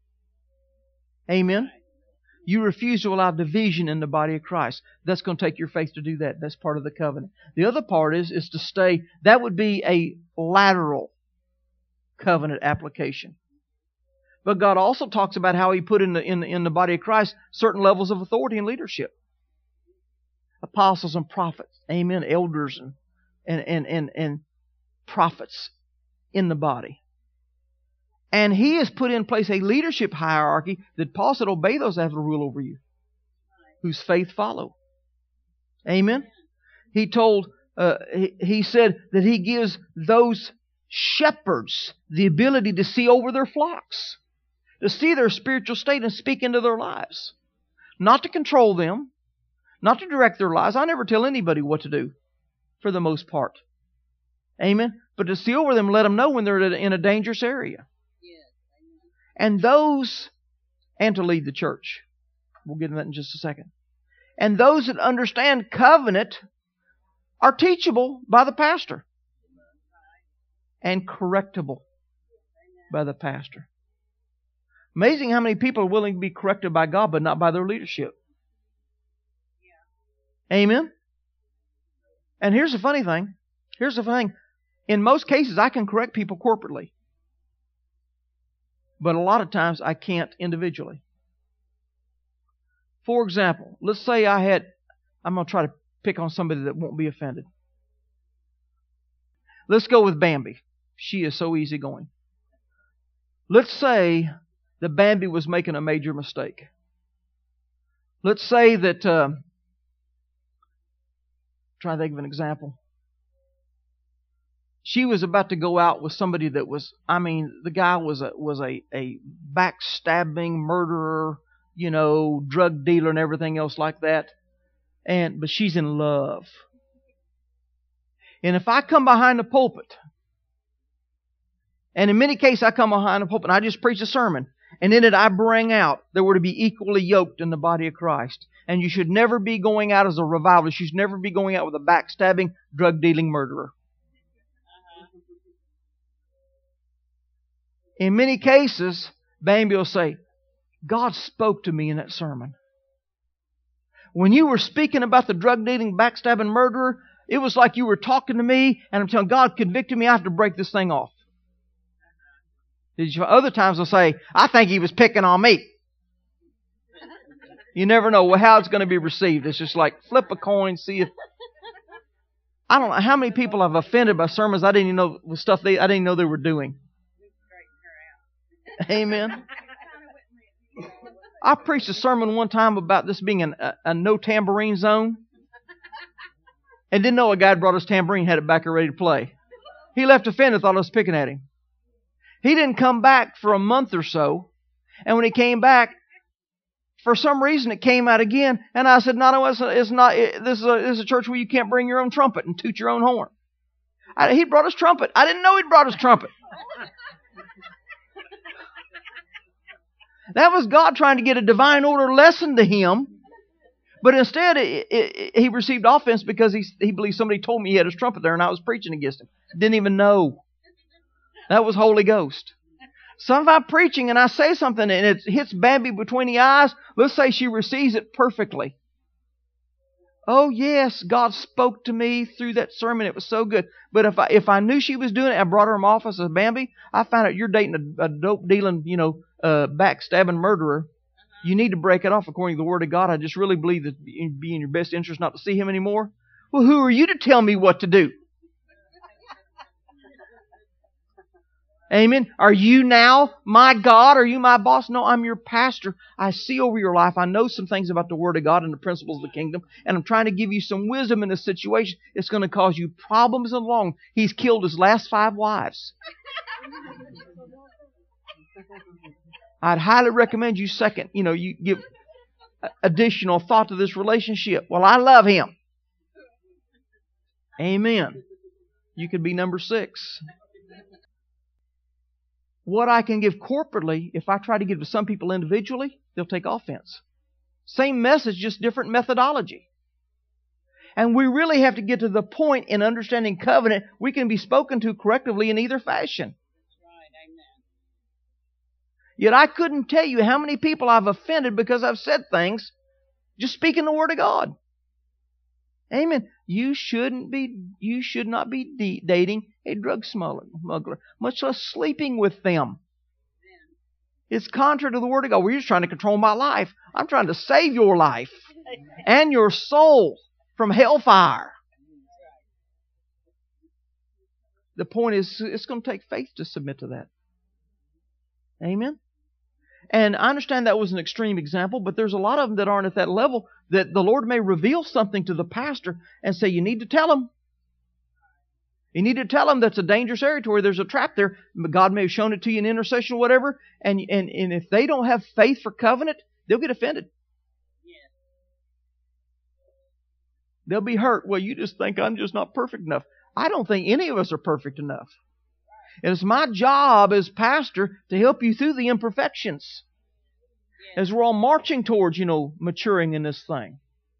Amen? You refuse to allow division in the body of Christ. That's going to take your faith to do that. That's part of the covenant. The other part is, is to stay, that would be a lateral covenant application. But God also talks about how He put in the, in the, in the body of Christ certain levels of authority and leadership. Apostles and prophets. Amen. Elders and, and, and, and, and prophets in the body. And He has put in place a leadership hierarchy that Paul said, obey those that have the rule over you, whose faith follow. Amen. He told, uh, he, he said that He gives those shepherds the ability to see over their flocks, to see their spiritual state and speak into their lives. Not to control them, not to direct their lives. I never tell anybody what to do, for the most part. Amen. But to see over them, let them know when they're in a dangerous area. And those, and to lead the church. We'll get into that in just a second. And those that understand covenant are teachable by the pastor. And correctable by the pastor. Amazing how many people are willing to be corrected by God, but not by their leadership. Amen? And here's the funny thing. Here's the thing. In most cases, I can correct people corporately. But a lot of times I can't individually. For example, let's say I had, I'm going to try to pick on somebody that won't be offended. Let's go with Bambi. She is so easygoing. Let's say that Bambi was making a major mistake. Let's say that, uh, try to think of an example. She was about to go out with somebody that was, I mean, the guy was a was a, a backstabbing murderer, you know, drug dealer and everything else like that. And but she's in love. And if I come behind the pulpit, and in many cases I come behind the pulpit and I just preach a sermon, and in it I bring out that we're to be equally yoked in the body of Christ. And you should never be going out as a revivalist. You should never be going out with a backstabbing, drug-dealing murderer. In many cases, Bambi will say, God spoke to me in that sermon. When you were speaking about the drug-dealing, backstabbing murderer, it was like you were talking to me, and I'm telling God convicted me, I have to break this thing off. Other times they'll say, I think he was picking on me. You never know how it's going to be received. It's just like flip a coin, see if... I don't know how many people I've offended by sermons I didn't even know with stuff they I didn't know they were doing. Amen. I preached a sermon one time about this being an, a, a no tambourine zone. And didn't know a guy had brought his tambourine, had it back and ready to play. He left offended, thought I was picking at him. He didn't come back for a month or so. And when he came back, for some reason it came out again. And I said, no, no, it's, it's not. It, this, is a, this is a church where you can't bring your own trumpet and toot your own horn. I, he brought his trumpet. I didn't know he'd brought his trumpet. That was God trying to get a divine order lesson to him. But instead, it, it, he received offense because he, he believed somebody told me he had his trumpet there and I was preaching against him. Didn't even know. That was Holy Ghost. So if I'm preaching and I say something and it hits Bambi between the eyes, let's say she receives it perfectly. Oh yes, God spoke to me through that sermon. It was so good. But if I if I knew she was doing it, I brought her in my office as Bambi, I found out you're dating a, a dope dealing, you know, uh, backstabbing murderer. You need to break it off according to the Word of God. I just really believe that it'd be in your best interest not to see him anymore. Well, who are you to tell me what to do? Amen. Are you now my God? Are you my boss? No, I'm your pastor. I see over your life. I know some things about the Word of God and the principles of the kingdom. And I'm trying to give you some wisdom in this situation. It's going to cause you problems and long. He's killed his last five wives. I'd highly recommend you second, you know, you give additional thought to this relationship. Well, I love him. Amen. You could be number six. What I can give corporately, if I try to give to some people individually, they'll take offense. Same message, just different methodology. And we really have to get to the point in understanding covenant, we can be spoken to correctively in either fashion. Yet I couldn't tell you how many people I've offended because I've said things just speaking the Word of God. Amen. You shouldn't be, you should not be de- dating a drug smuggler, much less sleeping with them. It's contrary to the Word of God. We're just trying to control my life. I'm trying to save your life and your soul from hellfire. The point is, it's going to take faith to submit to that. Amen. And I understand that was an extreme example, but there's a lot of them that aren't at that level, that the Lord may reveal something to the pastor and say, you need to tell them. You need to tell them that's a dangerous territory. There's a trap there. God may have shown it to you in intercession or whatever. And, and, and if they don't have faith for covenant, they'll get offended. They'll be hurt. Well, you just think I'm just not perfect enough. I don't think any of us are perfect enough. And it's my job as pastor to help you through the imperfections. As we're all marching towards, you know, maturing in this thing.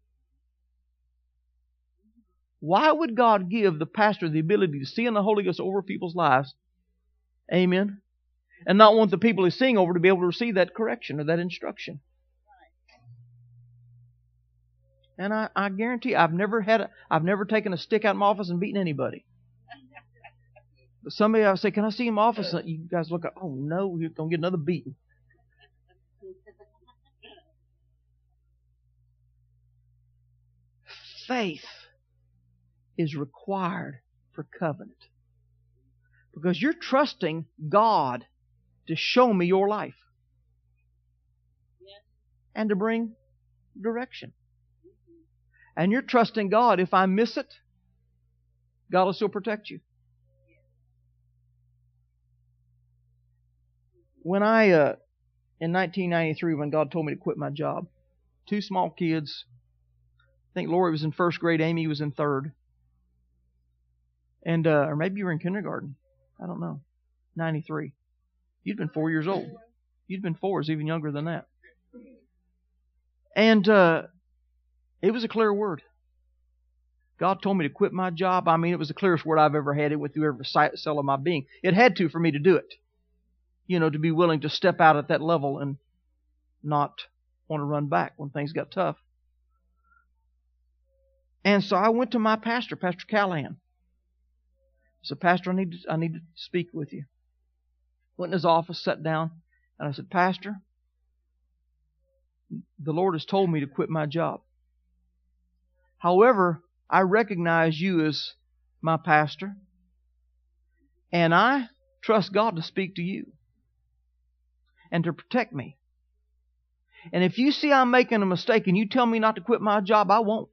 Why would God give the pastor the ability to see in the Holy Ghost over people's lives? Amen. And not want the people he's seeing over to be able to receive that correction or that instruction. And I, I guarantee I've never had a, I've never taken a stick out of my office and beaten anybody. But somebody I say, can I see him in my office? You guys look up, oh no, you're going to get another beating. Faith is required for covenant. Because you're trusting God to show me your life. And to bring direction. And you're trusting God, if I miss it, God will still protect you. When I, uh, in nineteen ninety-three, when God told me to quit my job, two small kids, I think Lori was in first grade, Amy was in third. And, uh, or maybe you were in kindergarten. I don't know. ninety-three. You'd been four years old. You'd been four, is even younger than that. And, uh, it was a clear word. God told me to quit my job. I mean, it was the clearest word I've ever had. It went through every cell of my being. It had to for me to do it. You know, to be willing to step out at that level and not want to run back when things got tough. And so I went to my pastor, Pastor Callahan. I said, Pastor, I need to, I need to speak with you. Went in his office, sat down, and I said, Pastor, the Lord has told me to quit my job. However, I recognize you as my pastor, and I trust God to speak to you and to protect me. And if you see I'm making a mistake and you tell me not to quit my job, I won't.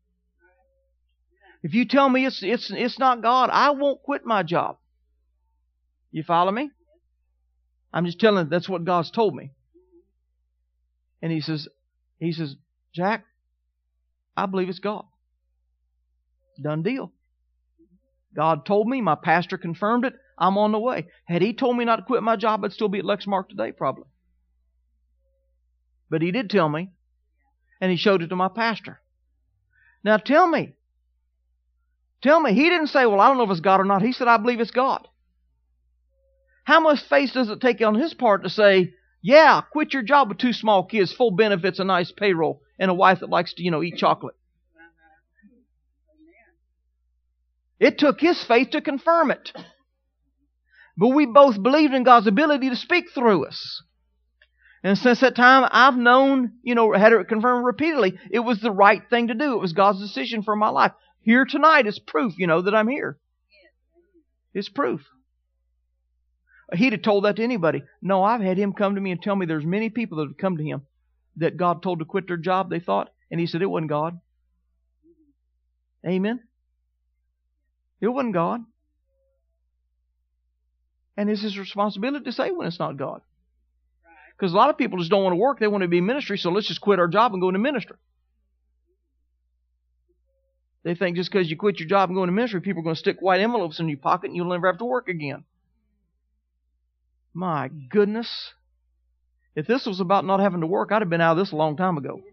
If you tell me it's it's it's not God, I won't quit my job. You follow me? I'm just telling you that's what God's told me. And he says, he says, Jack, I believe it's God. Done deal. God told me, my pastor confirmed it, I'm on the way. Had he told me not to quit my job, I'd still be at Lexmark today, probably. But he did tell me, and he showed it to my pastor. Now tell me, tell me, he didn't say, well, I don't know if it's God or not. He said, I believe it's God. How much faith does it take on his part to say, yeah, quit your job with two small kids, full benefits, a nice payroll, and a wife that likes to, you know, eat chocolate? It took his faith to confirm it. But we both believed in God's ability to speak through us. And since that time, I've known, you know, had it confirmed repeatedly, it was the right thing to do. It was God's decision for my life. Here tonight is proof, you know, that I'm here. It's proof. He'd have told that to anybody. No, I've had him come to me and tell me there's many people that have come to him that God told to quit their job, they thought, and he said it wasn't God. Amen? It wasn't God. And it's his responsibility to say when it's not God. Because a lot of people just don't want to work. They want to be in ministry, so let's just quit our job and go into ministry. They think just because you quit your job and go into ministry, people are going to stick white envelopes in your pocket and you'll never have to work again. My goodness. If this was about not having to work, I'd have been out of this a long time ago.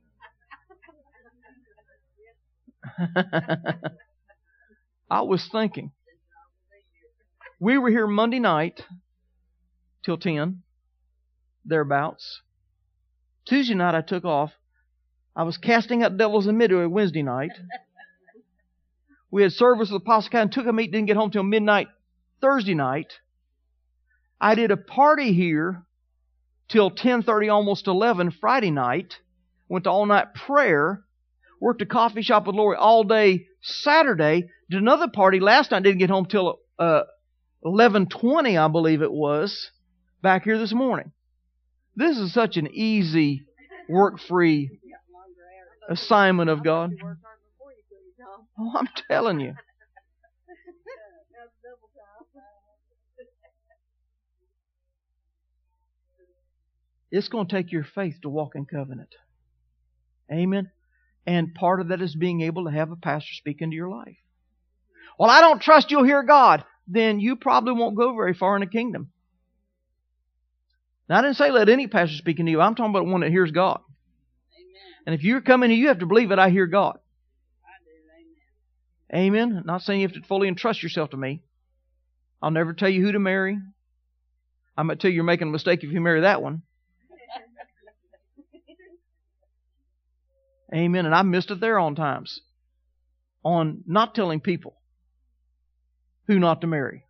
I was thinking. We were here Monday night till ten, thereabouts. Tuesday night I took off. I was casting out devils in Midway Wednesday night. We had service with Apostle Cal and took a meet, didn't get home till midnight Thursday night. I did a party here till ten thirty, almost eleven Friday night. Went to all-night prayer. Worked a coffee shop with Lori all day Saturday. Did another party last night. Didn't get home till uh, eleven twenty, I believe it was. Back here this morning. This is such an easy, work-free assignment of God. Oh, I'm telling you. It's going to take your faith to walk in covenant. Amen. And part of that is being able to have a pastor speak into your life. Well, I don't trust you'll hear God. Then you probably won't go very far in the kingdom. Now, I didn't say let any pastor speak into you. I'm talking about one that hears God. Amen. And if you're coming here, you have to believe that I hear God. I do. Amen. Amen. I'm not saying you have to fully entrust yourself to me. I'll never tell you who to marry. I might tell you you're making a mistake if you marry that one. Amen. And I missed it there on times. On not telling people who not to marry.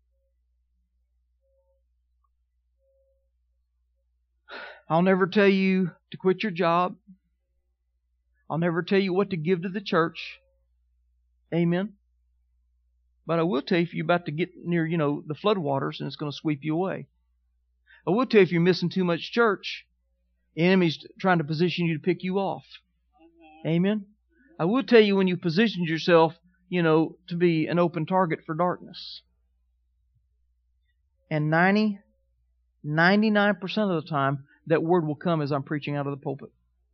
I'll never tell you to quit your job. I'll never tell you what to give to the church. Amen. But I will tell you if you're about to get near, you know, the floodwaters and it's going to sweep you away. I will tell you if you're missing too much church, the enemy's trying to position you to pick you off. Amen. I will tell you when you position yourself, you know, to be an open target for darkness. And ninety, ninety-nine percent of the time, that word will come as I'm preaching out of the pulpit.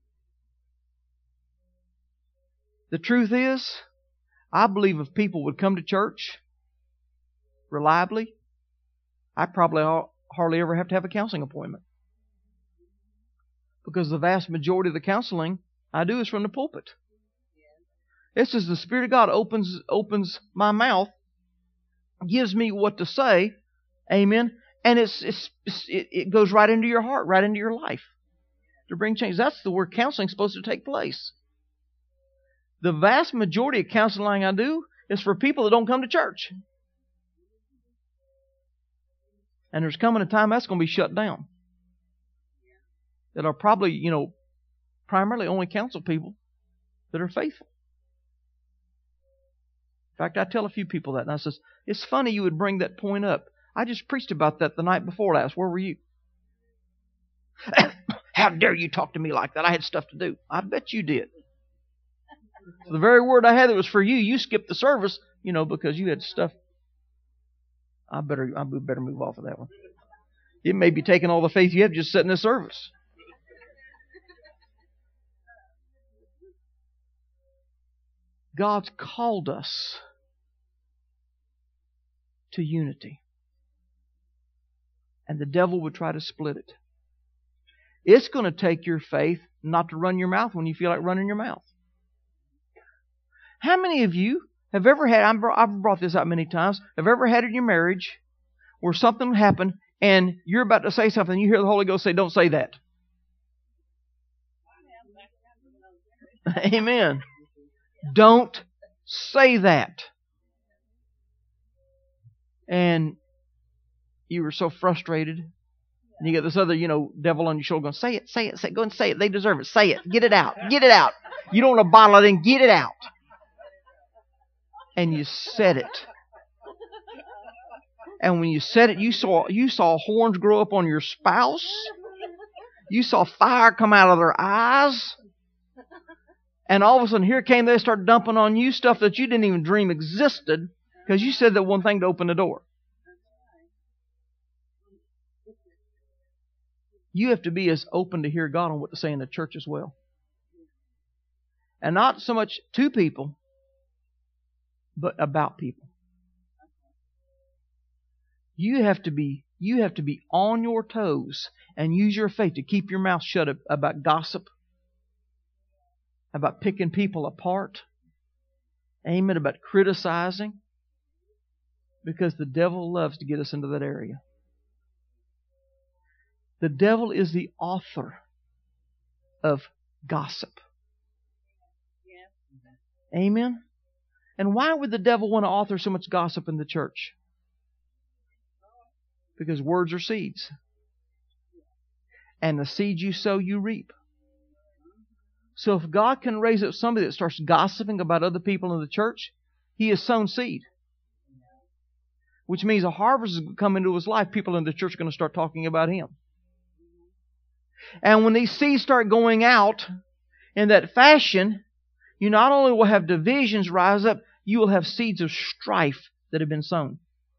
The truth is, I believe if people would come to church reliably, I probably hardly ever have to have a counseling appointment. Because the vast majority of the counseling I do is from the pulpit. It's as the Spirit of God opens opens my mouth, gives me what to say, amen, and it's, it's, it's it, it goes right into your heart, right into your life to bring change. That's the where counseling is supposed to take place. The vast majority of counseling I do is for people that don't come to church. And there's coming a time that's going to be shut down. That'll probably, you know, primarily only counsel people that are faithful. In fact, I tell a few people that, and I says, it's funny you would bring that point up. I just preached about that the night before last. Where were you? How dare you talk to me like that? I had stuff to do. I bet you did. The very word I had that was for you, you skipped the service, you know, because you had stuff. I better, I better move off of that one. It may be taking all the faith you have just sitting in the service. God's called us to unity. And the devil would try to split it. It's going to take your faith not to run your mouth when you feel like running your mouth. How many of you have ever had, I've brought this out many times, have ever had in your marriage where something happened and you're about to say something and you hear the Holy Ghost say, don't say that? Amen. Don't say that. And you were so frustrated. And you get this other, you know, devil on your shoulder going, say it, say it, say it. Go and say it. They deserve it. Say it. Get it out. Get it out. You don't want to bottle it in. Get it out. And you said it. And when you said it, you saw you saw horns grow up on your spouse. You saw fire come out of their eyes. And all of a sudden, here came they start dumping on you stuff that you didn't even dream existed because you said that one thing to open the door. You have to be as open to hear God on what to say in the church as well. And not so much to people, but about people. You have to be you have to be on your toes and use your faith to keep your mouth shut about gossip, about picking people apart, amen, about criticizing, because the devil loves to get us into that area. The devil is the author of gossip. Amen? And why would the devil want to author so much gossip in the church? Because words are seeds. And the seeds you sow, you reap. So if God can raise up somebody that starts gossiping about other people in the church, he has sown seed. Which means a harvest is going to come into his life. People in the church are going to start talking about him. And when these seeds start going out in that fashion, you not only will have divisions rise up, you will have seeds of strife that have been sown.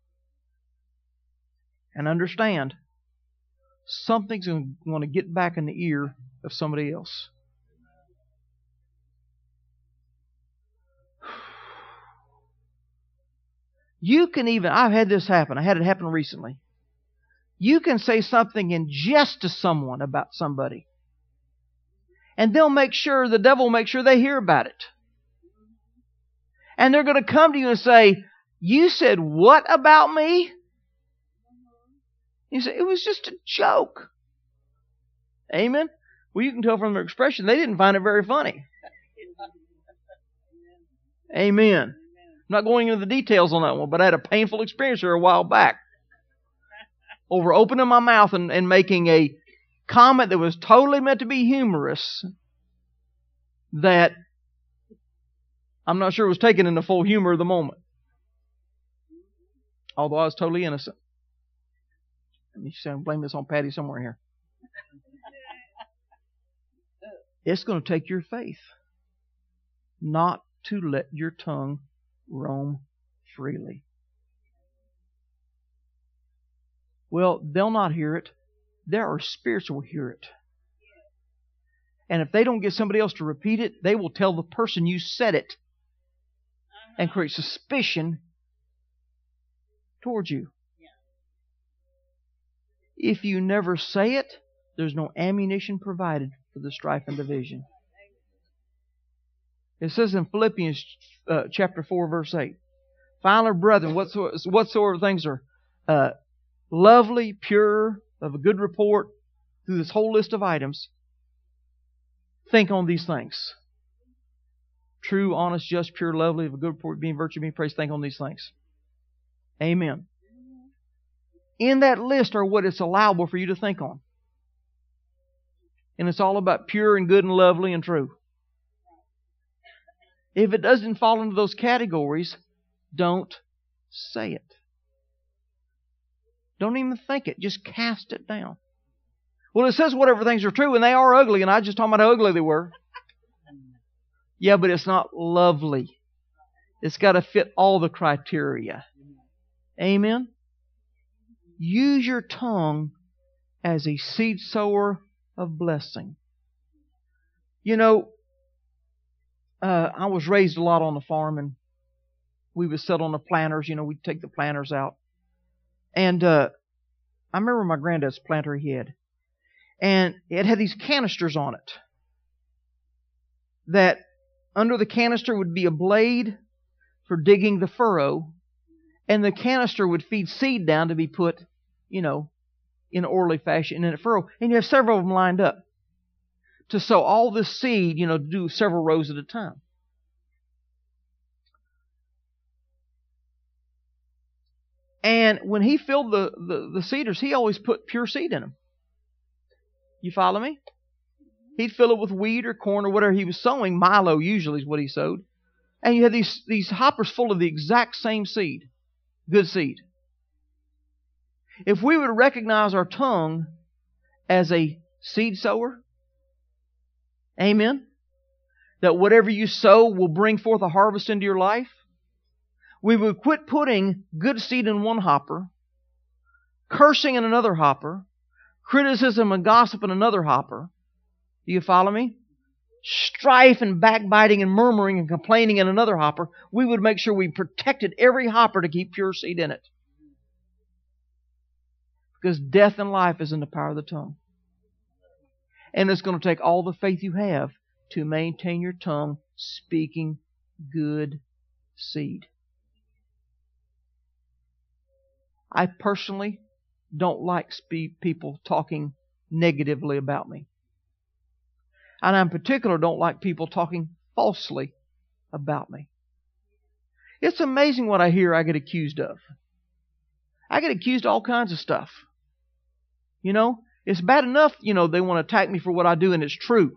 And understand, something's going to get back in the ear of somebody else. You can even, I've had this happen. I had it happen recently. You can say something in jest to someone about somebody. And they'll make sure, the devil will make sure they hear about it. And they're going to come to you and say, you said what about me? You say, it was just a joke. Amen? Well, you can tell from their expression, they didn't find it very funny. Amen. I'm not going into the details on that one, but I had a painful experience here a while back. Over opening my mouth and, and making a comment that was totally meant to be humorous, that I'm not sure it was taken in the full humor of the moment. Although I was totally innocent. Let me say, blame this on Patty somewhere here. It's going to take your faith not to let your tongue roam freely. Well, they'll not hear it. There are spirits who will hear it. And if they don't get somebody else to repeat it, they will tell the person you said it and create suspicion towards you. If you never say it, there's no ammunition provided for the strife and division. It says in Philippians uh, chapter four, verse eight, finally, brethren, whatsoever, whatsoever things are uh, lovely, pure, of a good report, through this whole list of items, think on these things. True, honest, just, pure, lovely, of a good report, being virtue, being praised, think on these things. Amen. In that list are what it's allowable for you to think on. And it's all about pure and good and lovely and true. If it doesn't fall into those categories, don't say it. Don't even think it. Just cast it down. Well, it says whatever things are true, and they are ugly, and I just talking about how ugly they were. Yeah, but it's not lovely. It's got to fit all the criteria. Amen? Use your tongue as a seed sower of blessing. You know, uh, I was raised a lot on the farm, and we would sit on the planters. You know, we'd take the planters out. And uh, I remember my granddad's planter he had. And it had these canisters on it. That under the canister would be a blade for digging the furrow. And the canister would feed seed down to be put, you know, in orderly fashion in a furrow. And you have several of them lined up to sow all this seed, you know, to do several rows at a time. And when he filled the, the, the seeders, he always put pure seed in them. You follow me? He'd fill it with wheat or corn or whatever he was sowing. Milo usually is what he sowed. And you had these, these hoppers full of the exact same seed. Good seed. If we would recognize our tongue as a seed sower, amen, that whatever you sow will bring forth a harvest into your life, we would quit putting good seed in one hopper, cursing in another hopper, Criticism and gossip in another hopper. Do you follow me? Strife and backbiting and murmuring and complaining in another hopper. We would make sure we protected every hopper to keep pure seed in it. Because death and life is in the power of the tongue. And it's going to take all the faith you have to maintain your tongue speaking good seed. I personally don't like spe- people talking negatively about me. And I in particular don't like people talking falsely about me. It's amazing what I hear I get accused of. I get accused of all kinds of stuff. You know, it's bad enough, you know, they want to attack me for what I do and it's true.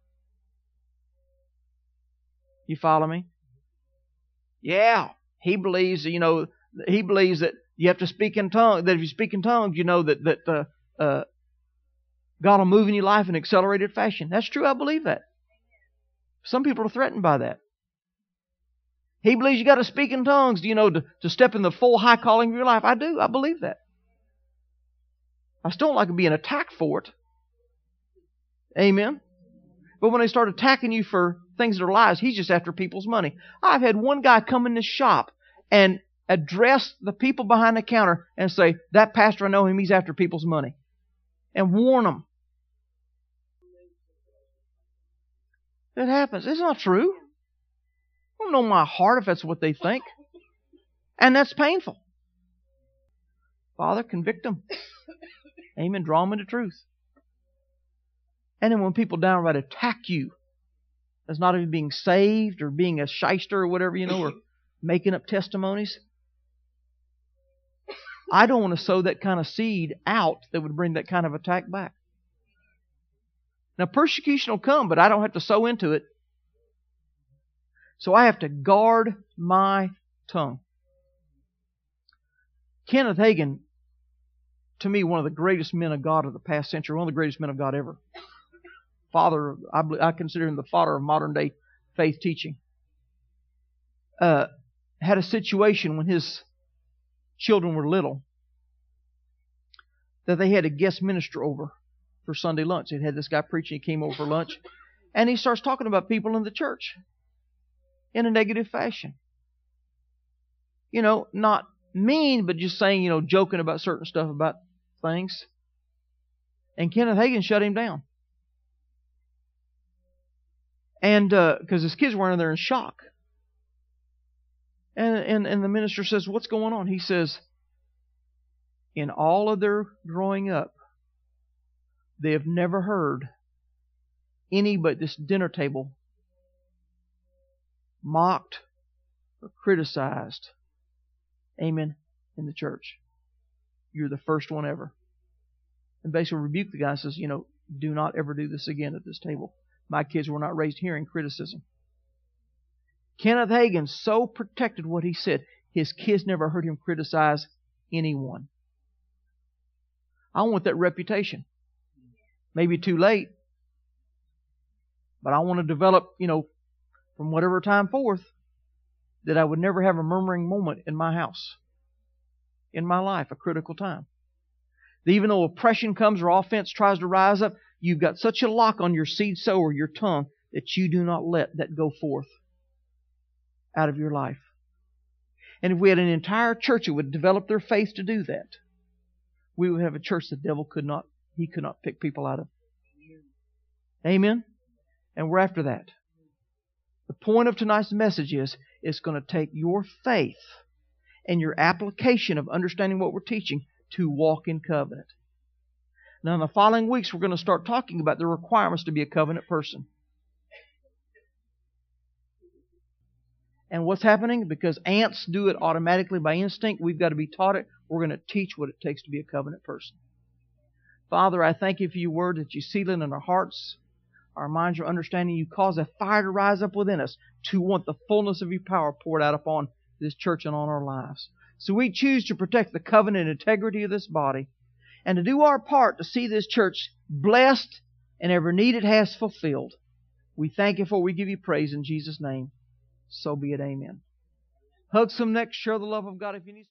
You follow me? Yeah, he believes, you know, he believes that you have to speak in tongues, that if you speak in tongues, you know, that, that uh, uh, God will move in your life in accelerated fashion. That's true, I believe that. Some people are threatened by that. He believes you got to speak in tongues, you know, to, to step in the full high calling of your life. I do, I believe that. I still don't like being attacked for it. Amen. But when they start attacking you for things that are lies, he's just after people's money. I've had one guy come in this shop and address the people behind the counter and say, that pastor, I know him, he's after people's money. And warn them. It happens. It's not true. I don't know my heart if that's what they think. And that's painful. Father, convict them. Amen. Draw them into truth. And then when people downright attack you as not even being saved or being a shyster or whatever, you know, or making up testimonies, I don't want to sow that kind of seed out that would bring that kind of attack back. Now, persecution will come, but I don't have to sow into it. So I have to guard my tongue. Kenneth Hagin, to me, one of the greatest men of God of the past century, one of the greatest men of God ever. Father, I, I consider him the father of modern day faith teaching. Uh, had a situation when his children were little that they had a guest minister over for Sunday lunch. They had this guy preaching. He came over for lunch. And he starts talking about people in the church in a negative fashion. You know, not mean, but just saying, you know, joking about certain stuff about things. And Kenneth Hagin shut him down. And because uh, his kids were in there in shock. And, and, and the minister says, what's going on? He says, in all of their growing up, they have never heard any but this dinner table mocked or criticized. Amen. In the church. You're the first one ever. And basically rebuked the guy and says, you know, do not ever do this again at this table. My kids were not raised hearing criticism. Kenneth Hagin so protected what he said, his kids never heard him criticize anyone. I want that reputation. Maybe too late. But I want to develop, you know, from whatever time forth, that I would never have a murmuring moment in my house. In my life, a critical time. That even though oppression comes or offense tries to rise up, you've got such a lock on your seed sower, your tongue, that you do not let that go forth out of your life. And if we had an entire church that would develop their faith to do that, we would have a church the devil could not, he could not pick people out of. Amen? And we're after that. The point of tonight's message is, it's going to take your faith and your application of understanding what we're teaching to walk in covenant. Now, in the following weeks, we're going to start talking about the requirements to be a covenant person. And what's happening? Because ants do it automatically by instinct, we've got to be taught it. We're going to teach what it takes to be a covenant person. Father, I thank you for your word that you seal it in our hearts, our minds, our understanding. You cause a fire to rise up within us to want the fullness of your power poured out upon this church and on our lives. So we choose to protect the covenant integrity of this body and to do our part to see this church blessed and every need it has fulfilled. We thank you for it. We give you praise in Jesus' name. So be it. Amen. Hug some necks. Share the love of God if you need.